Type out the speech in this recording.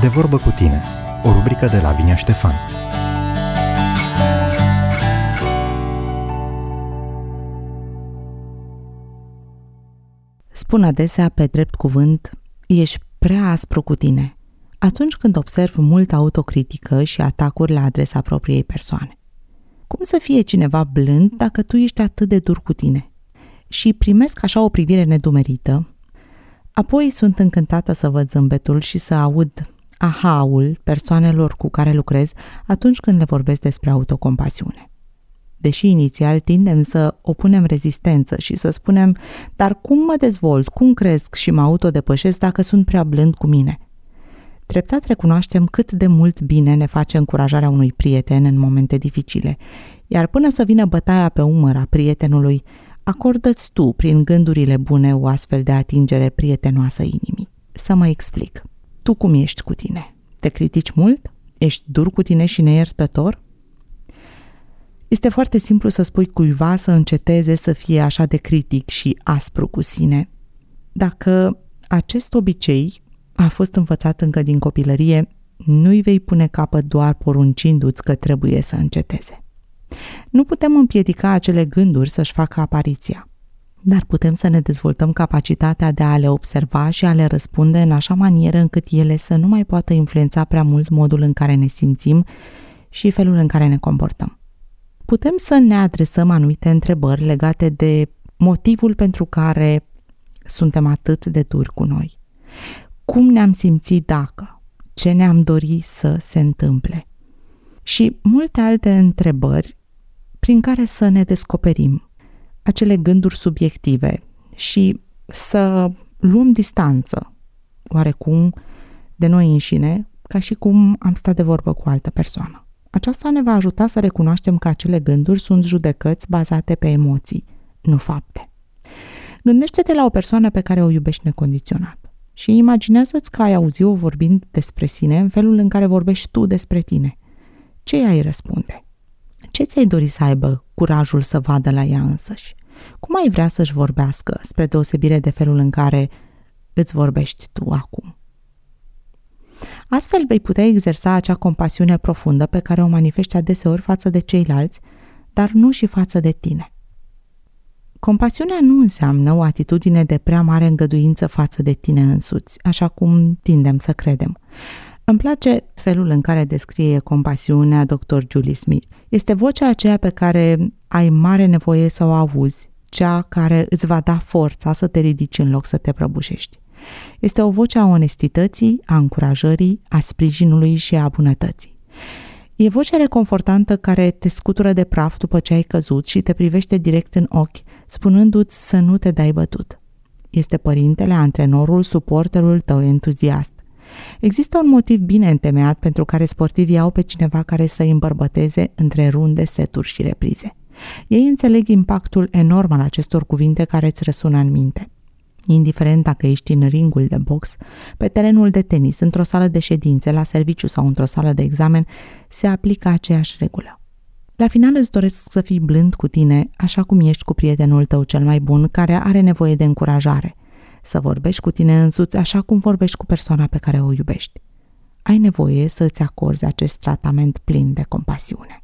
De vorbă cu tine, o rubrică de Lavinia Ștefan. Spun adesea pe drept cuvânt, ești prea aspru cu tine, atunci când observ multă autocritică și atacuri la adresa propriei persoane. Cum să fie cineva blând dacă tu ești atât de dur cu tine? Și primesc așa o privire nedumerită, apoi sunt încântată să văd zâmbetul și să aud aha-ul persoanelor cu care lucrez atunci când le vorbesc despre autocompasiune. Deși inițial tindem să opunem rezistență și să spunem, dar cum mă dezvolt, cum cresc și mă autodepășesc dacă sunt prea blând cu mine? Treptat recunoaștem cât de mult bine ne face încurajarea unui prieten în momente dificile, iar până să vină bătaia pe umăr a prietenului, acordă-ți tu prin gândurile bune o astfel de atingere prietenoasă inimii. Să mă explic. Tu cum ești cu tine? Te critici mult? Ești dur cu tine și neiertător? Este foarte simplu să spui cuiva să înceteze să fie așa de critic și aspru cu sine. Dacă acest obicei a fost învățat încă din copilărie, nu-i vei pune capăt doar poruncindu-ți că trebuie să înceteze. Nu putem împiedica acele gânduri să-și facă apariția, dar putem să ne dezvoltăm capacitatea de a le observa și a le răspunde în așa manieră încât ele să nu mai poată influența prea mult modul în care ne simțim și felul în care ne comportăm. Putem să ne adresăm anumite întrebări legate de motivul pentru care suntem atât de duri cu noi. Cum ne-am simțit dacă? Ce ne-am dorit să se întâmple? Și multe alte întrebări prin care să ne descoperim acele gânduri subiective și să luăm distanță oarecum de noi înșine, ca și cum am stat de vorbă cu altă persoană. Aceasta ne va ajuta să recunoaștem că acele gânduri sunt judecăți bazate pe emoții, nu fapte. Gândește-te la o persoană pe care o iubești necondiționat și imaginează-ți că ai auzit-o vorbind despre sine în felul în care vorbești tu despre tine. Ce ea îi răspunde? Ce ți-ai dori să aibă curajul să vadă la ea însăși? Cum ai vrea să-și vorbească, spre deosebire de felul în care îți vorbești tu acum? Astfel vei putea exersa acea compasiune profundă pe care o manifesti adeseori față de ceilalți, dar nu și față de tine. Compasiunea nu înseamnă o atitudine de prea mare îngăduință față de tine însuți, așa cum tindem să credem. Îmi place felul în care descrie compasiunea Dr. Julie Smith. Este vocea aceea pe care ai mare nevoie să o auzi, cea care îți va da forța să te ridici în loc să te prăbușești. Este o voce a onestității, a încurajării, a sprijinului și a bunătății. E vocea reconfortantă care te scutură de praf după ce ai căzut și te privește direct în ochi, spunându-ți să nu te dai bătut. Este părintele, antrenorul, suporterul tău entuziast. Există un motiv bine întemeiat pentru care sportivii au pe cineva care să îi îmbărbăteze între runde, seturi și reprize. Ei înțeleg impactul enorm al acestor cuvinte care îți răsună în minte. Indiferent dacă ești în ringul de box, pe terenul de tenis, într-o sală de ședințe, la serviciu sau într-o sală de examen, se aplică aceeași regulă. La final îți doresc să fii blând cu tine, așa cum ești cu prietenul tău cel mai bun, care are nevoie de încurajare. Să vorbești cu tine însuți așa cum vorbești cu persoana pe care o iubești. Ai nevoie să îți acorzi acest tratament plin de compasiune.